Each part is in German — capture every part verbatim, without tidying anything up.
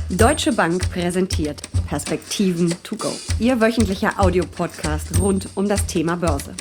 Deutsche Bank präsentiert Perspektiven to go. Ihr wöchentlicher Audiopodcast rund um das Thema Börse.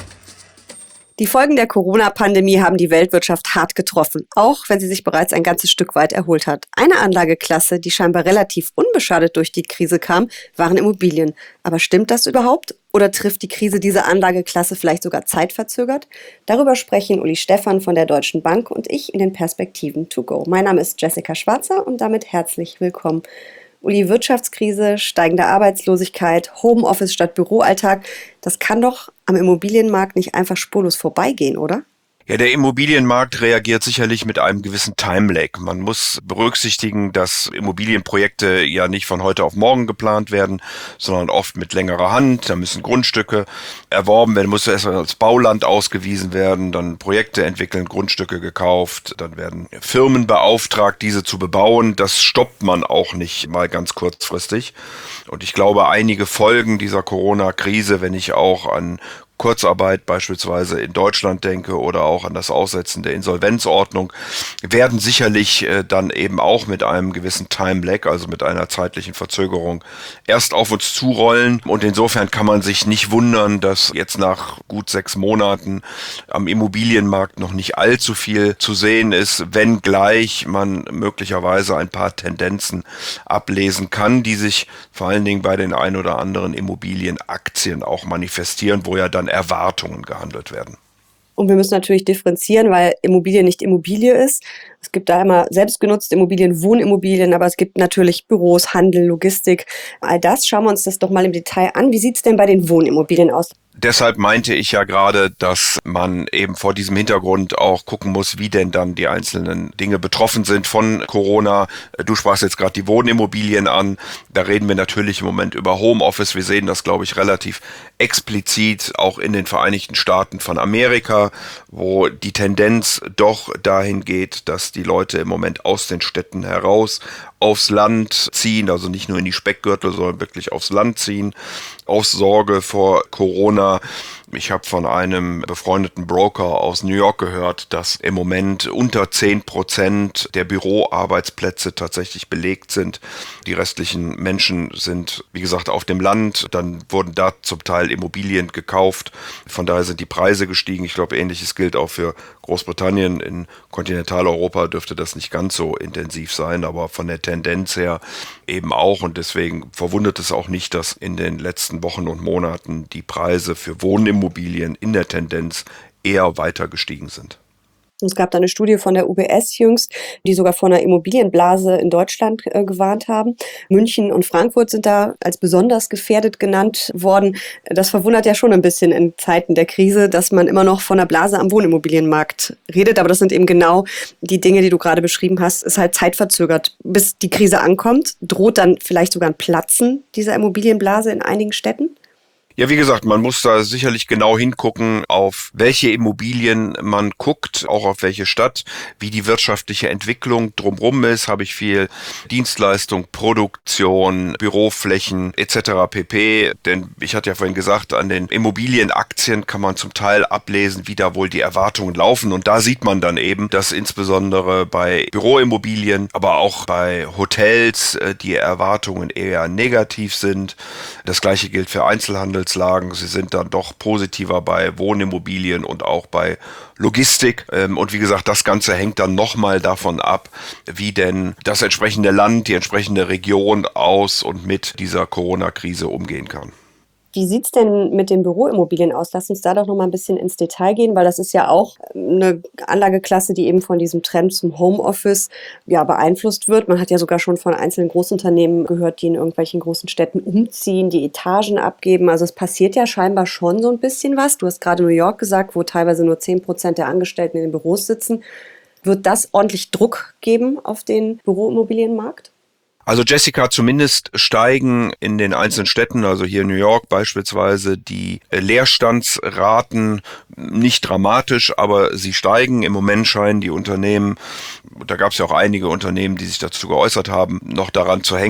Die Folgen der Corona-Pandemie haben die Weltwirtschaft hart getroffen, auch wenn sie sich bereits ein ganzes Stück weit erholt hat. Eine Anlageklasse, die scheinbar relativ unbeschadet durch die Krise kam, waren Immobilien. Aber stimmt das überhaupt? Oder trifft die Krise diese Anlageklasse vielleicht sogar zeitverzögert? Darüber sprechen Uli Stephan von der Deutschen Bank und ich in den Perspektiven to go. Mein Name ist Jessica Schwarzer und damit herzlich willkommen. Uli, Wirtschaftskrise, steigende Arbeitslosigkeit, Homeoffice statt Büroalltag, das kann doch am Immobilienmarkt nicht einfach spurlos vorbeigehen, oder? Ja, der Immobilienmarkt reagiert sicherlich mit einem gewissen Time-Lag. Man muss berücksichtigen, dass Immobilienprojekte ja nicht von heute auf morgen geplant werden, sondern oft mit längerer Hand. Da müssen Grundstücke erworben werden, muss erst als Bauland ausgewiesen werden, dann Projekte entwickeln, Grundstücke gekauft, dann werden Firmen beauftragt, diese zu bebauen. Das stoppt man auch nicht mal ganz kurzfristig. Und ich glaube, einige Folgen dieser Corona-Krise, wenn ich auch an Kurzarbeit beispielsweise in Deutschland denke oder auch an das Aussetzen der Insolvenzordnung, werden sicherlich äh, dann eben auch mit einem gewissen Time-Lag, also mit einer zeitlichen Verzögerung, erst auf uns zurollen. Und insofern kann man sich nicht wundern, dass jetzt nach gut sechs Monaten am Immobilienmarkt noch nicht allzu viel zu sehen ist, wenngleich man möglicherweise ein paar Tendenzen ablesen kann, die sich vor allen Dingen bei den ein oder anderen Immobilienaktien auch manifestieren, wo ja dann Erwartungen gehandelt werden. Und wir müssen natürlich differenzieren, weil Immobilie nicht Immobilie ist. Es gibt da immer selbstgenutzte Immobilien, Wohnimmobilien, aber es gibt natürlich Büros, Handel, Logistik. All das schauen wir uns das doch mal im Detail an. Wie sieht es denn bei den Wohnimmobilien aus? Deshalb meinte ich ja gerade, dass man eben vor diesem Hintergrund auch gucken muss, wie denn dann die einzelnen Dinge betroffen sind von Corona. Du sprachst jetzt gerade die Wohnimmobilien an. Da reden wir natürlich im Moment über Homeoffice. Wir sehen das, glaube ich, relativ explizit auch in den Vereinigten Staaten von Amerika, wo die Tendenz doch dahin geht, dass die Leute im Moment aus den Städten heraus aufs Land ziehen, also nicht nur in die Speckgürtel, sondern wirklich aufs Land ziehen, aus Sorge vor Corona. Ich habe von einem befreundeten Broker aus New York gehört, dass im Moment unter zehn Prozent der Büroarbeitsplätze tatsächlich belegt sind. Die restlichen Menschen sind, wie gesagt, auf dem Land. Dann wurden da zum Teil Immobilien gekauft. Von daher sind die Preise gestiegen. Ich glaube, Ähnliches gilt auch für Großbritannien. In Kontinentaleuropa dürfte das nicht ganz so intensiv sein, aber von der Tendenz her eben auch. Und deswegen verwundert es auch nicht, dass in den letzten Wochen und Monaten die Preise für Wohnimmobilien in der Tendenz eher weiter gestiegen sind. Es gab da eine Studie von der U B S jüngst, die sogar vor einer Immobilienblase in Deutschland äh, gewarnt haben. München und Frankfurt sind da als besonders gefährdet genannt worden. Das verwundert ja schon ein bisschen in Zeiten der Krise, dass man immer noch von einer Blase am Wohnimmobilienmarkt redet. Aber das sind eben genau die Dinge, die du gerade beschrieben hast. Ist halt zeitverzögert, bis die Krise ankommt. Droht dann vielleicht sogar ein Platzen dieser Immobilienblase in einigen Städten? Ja, wie gesagt, man muss da sicherlich genau hingucken, auf welche Immobilien man guckt, auch auf welche Stadt, wie die wirtschaftliche Entwicklung drumherum ist. Habe ich viel Dienstleistung, Produktion, Büroflächen et cetera pp. Denn ich hatte ja vorhin gesagt, an den Immobilienaktien kann man zum Teil ablesen, wie da wohl die Erwartungen laufen. Und da sieht man dann eben, dass insbesondere bei Büroimmobilien, aber auch bei Hotels die Erwartungen eher negativ sind. Das Gleiche gilt für Einzelhandel. Sie sind dann doch positiver bei Wohnimmobilien und auch bei Logistik. Und wie gesagt, das Ganze hängt dann nochmal davon ab, wie denn das entsprechende Land, die entsprechende Region aus und mit dieser Corona-Krise umgehen kann. Wie sieht's denn mit den Büroimmobilien aus? Lass uns da doch noch mal ein bisschen ins Detail gehen, weil das ist ja auch eine Anlageklasse, die eben von diesem Trend zum Homeoffice ja beeinflusst wird. Man hat ja sogar schon von einzelnen Großunternehmen gehört, die in irgendwelchen großen Städten umziehen, die Etagen abgeben. Also es passiert ja scheinbar schon so ein bisschen was. Du hast gerade New York gesagt, wo teilweise nur zehn Prozent der Angestellten in den Büros sitzen. Wird das ordentlich Druck geben auf den Büroimmobilienmarkt? Also Jessica, zumindest steigen in den einzelnen Städten, also hier in New York beispielsweise, die Leerstandsraten nicht dramatisch, aber sie steigen. Im Moment scheinen die Unternehmen, da gab es ja auch einige Unternehmen, die sich dazu geäußert haben, noch daran zu hängen,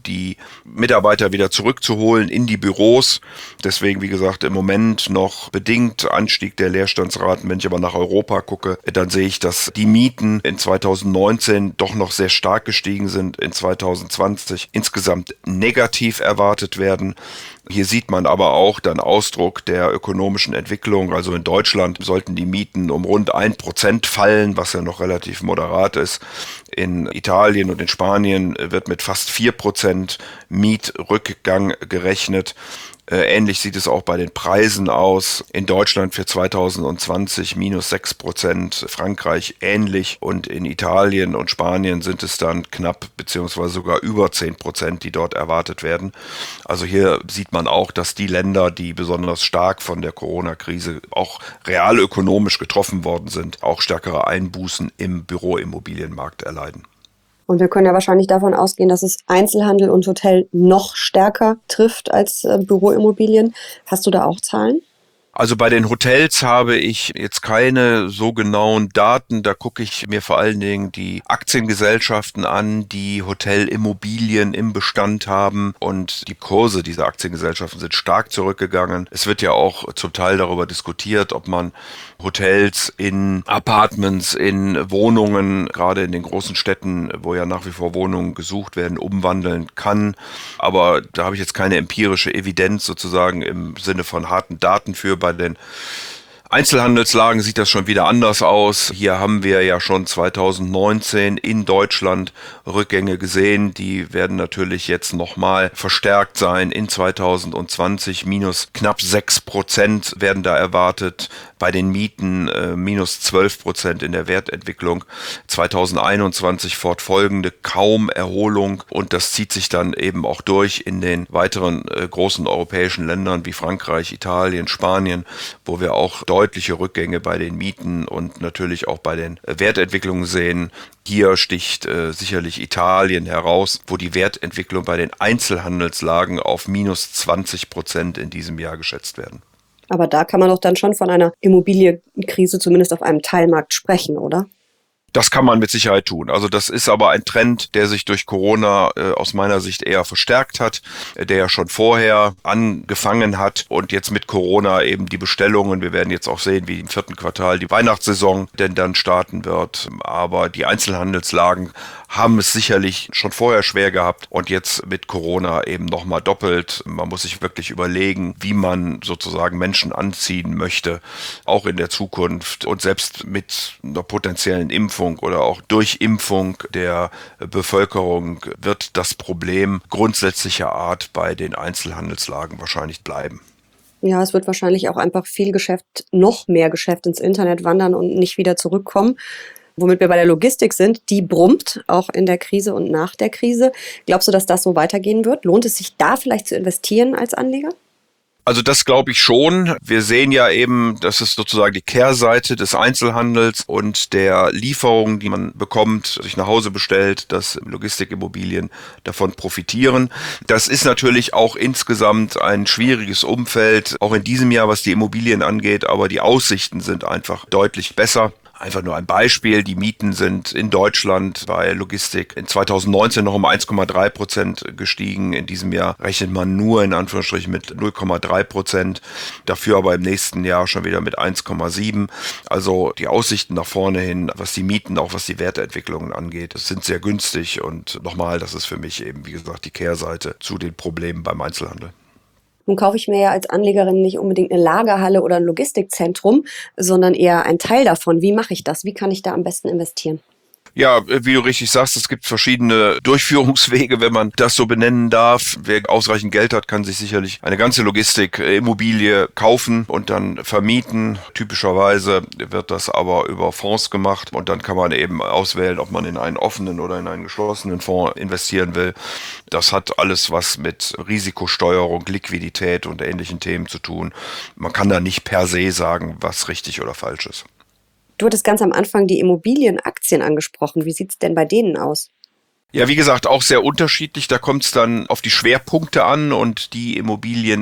die Mitarbeiter wieder zurückzuholen in die Büros. Deswegen, wie gesagt, im Moment noch bedingt Anstieg der Leerstandsraten. Wenn ich aber nach Europa gucke, dann sehe ich, dass die Mieten in zweitausendneunzehn doch noch sehr stark gestiegen sind, in zweitausendzwanzig insgesamt negativ erwartet werden. Hier sieht man aber auch dann Ausdruck der ökonomischen Entwicklung. Also in Deutschland sollten die Mieten um rund ein Prozent fallen, was ja noch relativ moderat ist. In Italien und in Spanien wird mit fast vier Prozent Mietrückgang gerechnet. Ähnlich sieht es auch bei den Preisen aus. In Deutschland für zweitausendzwanzig minus sechs Prozent, Frankreich ähnlich und in Italien und Spanien sind es dann knapp beziehungsweise sogar über zehn Prozent, die dort erwartet werden. Also hier sieht man auch, dass die Länder, die besonders stark von der Corona-Krise auch real ökonomisch getroffen worden sind, auch stärkere Einbußen im Büroimmobilienmarkt erleiden. Und wir können ja wahrscheinlich davon ausgehen, dass es Einzelhandel und Hotel noch stärker trifft als äh, Büroimmobilien. Hast du da auch Zahlen? Also bei den Hotels habe ich jetzt keine so genauen Daten. Da gucke ich mir vor allen Dingen die Aktiengesellschaften an, die Hotelimmobilien im Bestand haben. Und die Kurse dieser Aktiengesellschaften sind stark zurückgegangen. Es wird ja auch zum Teil darüber diskutiert, ob man Hotels in Apartments, in Wohnungen, gerade in den großen Städten, wo ja nach wie vor Wohnungen gesucht werden, umwandeln kann. Aber da habe ich jetzt keine empirische Evidenz sozusagen im Sinne von harten Daten für. Bei den Einzelhandelslagen sieht das schon wieder anders aus. Hier haben wir ja schon zweitausendneunzehn in Deutschland Rückgänge gesehen. Die werden natürlich jetzt nochmal verstärkt sein. In zweitausendzwanzig minus knapp sechs Prozent werden da erwartet. Bei den Mieten äh, minus zwölf Prozent in der Wertentwicklung. zweitausendeinundzwanzig fortfolgende kaum Erholung. Und das zieht sich dann eben auch durch in den weiteren äh, großen europäischen Ländern wie Frankreich, Italien, Spanien, wo wir auch deutliche Rückgänge bei den Mieten und natürlich auch bei den Wertentwicklungen sehen. Hier sticht äh, sicherlich Italien heraus, wo die Wertentwicklung bei den Einzelhandelslagen auf minus zwanzig Prozent in diesem Jahr geschätzt werden. Aber da kann man doch dann schon von einer Immobilienkrise zumindest auf einem Teilmarkt sprechen, oder? Das kann man mit Sicherheit tun. Also das ist aber ein Trend, der sich durch Corona äh, aus meiner Sicht eher verstärkt hat, äh, der ja schon vorher angefangen hat und jetzt mit Corona eben die Bestellungen, wir werden jetzt auch sehen, wie im vierten Quartal die Weihnachtssaison denn dann starten wird. Aber die Einzelhandelslagen haben es sicherlich schon vorher schwer gehabt und jetzt mit Corona eben nochmal doppelt. Man muss sich wirklich überlegen, wie man sozusagen Menschen anziehen möchte, auch in der Zukunft und selbst mit einer potenziellen Impfung oder auch durch Impfung der Bevölkerung wird das Problem grundsätzlicher Art bei den Einzelhandelslagen wahrscheinlich bleiben. Ja, es wird wahrscheinlich auch einfach viel Geschäft, noch mehr Geschäft ins Internet wandern und nicht wieder zurückkommen. Womit wir bei der Logistik sind, die brummt, auch in der Krise und nach der Krise. Glaubst du, dass das so weitergehen wird? Lohnt es sich da vielleicht zu investieren als Anleger? Also das glaube ich schon. Wir sehen ja eben, das ist sozusagen die Kehrseite des Einzelhandels und der Lieferungen, die man bekommt, sich nach Hause bestellt, dass Logistikimmobilien davon profitieren. Das ist natürlich auch insgesamt ein schwieriges Umfeld, auch in diesem Jahr, was die Immobilien angeht, aber die Aussichten sind einfach deutlich besser. Einfach nur ein Beispiel, die Mieten sind in Deutschland bei Logistik in zweitausendneunzehn noch um eins Komma drei Prozent gestiegen. In diesem Jahr rechnet man nur in Anführungsstrichen mit null Komma drei Prozent, dafür aber im nächsten Jahr schon wieder mit eins Komma sieben. Also die Aussichten nach vorne hin, was die Mieten, auch was die Wertentwicklungen angeht, sind sehr günstig und nochmal, das ist für mich eben, wie gesagt, die Kehrseite zu den Problemen beim Einzelhandel. Nun kaufe ich mir ja als Anlegerin nicht unbedingt eine Lagerhalle oder ein Logistikzentrum, sondern eher ein Teil davon. Wie mache ich das? Wie kann ich da am besten investieren? Ja, wie du richtig sagst, es gibt verschiedene Durchführungswege, wenn man das so benennen darf. Wer ausreichend Geld hat, kann sich sicherlich eine ganze Logistikimmobilie kaufen und dann vermieten. Typischerweise wird das aber über Fonds gemacht und dann kann man eben auswählen, ob man in einen offenen oder in einen geschlossenen Fonds investieren will. Das hat alles was mit Risikosteuerung, Liquidität und ähnlichen Themen zu tun. Man kann da nicht per se sagen, was richtig oder falsch ist. Du hattest ganz am Anfang die Immobilienaktien angesprochen. Wie sieht es denn bei denen aus? Ja, wie gesagt, auch sehr unterschiedlich. Da kommt es dann auf die Schwerpunkte an und die Immobilienaktien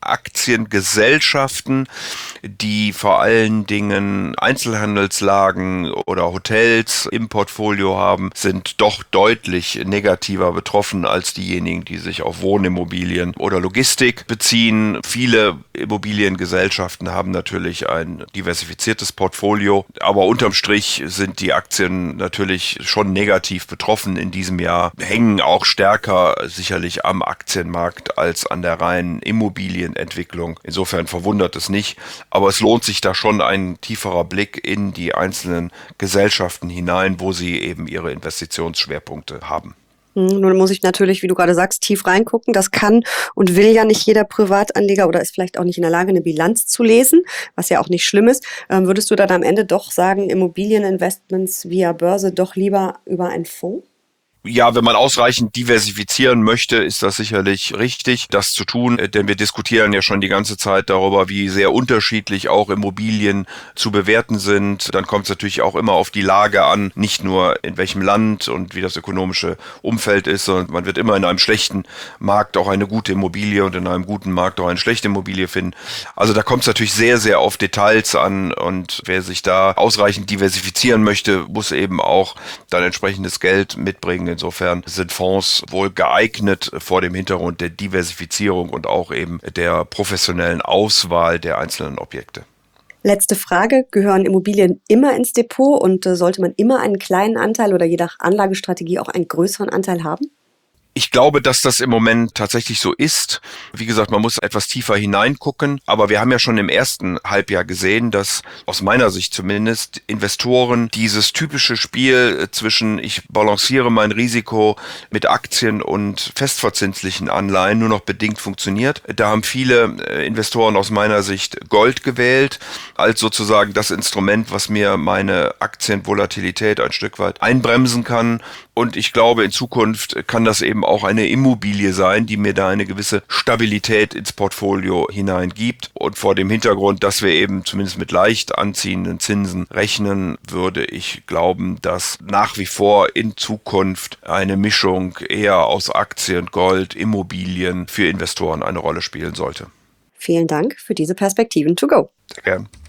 Aktiengesellschaften, die vor allen Dingen Einzelhandelslagen oder Hotels im Portfolio haben, sind doch deutlich negativer betroffen als diejenigen, die sich auf Wohnimmobilien oder Logistik beziehen. Viele Immobiliengesellschaften haben natürlich ein diversifiziertes Portfolio, aber unterm Strich sind die Aktien natürlich schon negativ betroffen in diesem Jahr, hängen auch stärker sicherlich am Aktienmarkt als an der reinen Immobilienentwicklung. Insofern verwundert es nicht, aber es lohnt sich da schon ein tieferer Blick in die einzelnen Gesellschaften hinein, wo sie eben ihre Investitionsschwerpunkte haben. Nun muss ich natürlich, wie du gerade sagst, tief reingucken. Das kann und will ja nicht jeder Privatanleger oder ist vielleicht auch nicht in der Lage, eine Bilanz zu lesen, was ja auch nicht schlimm ist. Ähm, würdest du dann am Ende doch sagen, Immobilieninvestments via Börse doch lieber über einen Fonds? Ja, wenn man ausreichend diversifizieren möchte, ist das sicherlich richtig, das zu tun, denn wir diskutieren ja schon die ganze Zeit darüber, wie sehr unterschiedlich auch Immobilien zu bewerten sind. Dann kommt es natürlich auch immer auf die Lage an, nicht nur in welchem Land und wie das ökonomische Umfeld ist, sondern man wird immer in einem schlechten Markt auch eine gute Immobilie und in einem guten Markt auch eine schlechte Immobilie finden. Also da kommt es natürlich sehr, sehr auf Details an und wer sich da ausreichend diversifizieren möchte, muss eben auch dann entsprechendes Geld mitbringen. Insofern sind Fonds wohl geeignet vor dem Hintergrund der Diversifizierung und auch eben der professionellen Auswahl der einzelnen Objekte. Letzte Frage, gehören Immobilien immer ins Depot und äh, sollte man immer einen kleinen Anteil oder je nach Anlagestrategie auch einen größeren Anteil haben? Ich glaube, dass das im Moment tatsächlich so ist. Wie gesagt, man muss etwas tiefer hineingucken. Aber wir haben ja schon im ersten Halbjahr gesehen, dass aus meiner Sicht zumindest Investoren dieses typische Spiel zwischen ich balanciere mein Risiko mit Aktien und festverzinslichen Anleihen nur noch bedingt funktioniert. Da haben viele Investoren aus meiner Sicht Gold gewählt als sozusagen das Instrument, was mir meine Aktienvolatilität ein Stück weit einbremsen kann. Und ich glaube, in Zukunft kann das eben auch eine Immobilie sein, die mir da eine gewisse Stabilität ins Portfolio hineingibt. Und vor dem Hintergrund, dass wir eben zumindest mit leicht anziehenden Zinsen rechnen, würde ich glauben, dass nach wie vor in Zukunft eine Mischung eher aus Aktien, Gold, Immobilien für Investoren eine Rolle spielen sollte. Vielen Dank für diese Perspektiven to go. Sehr gern.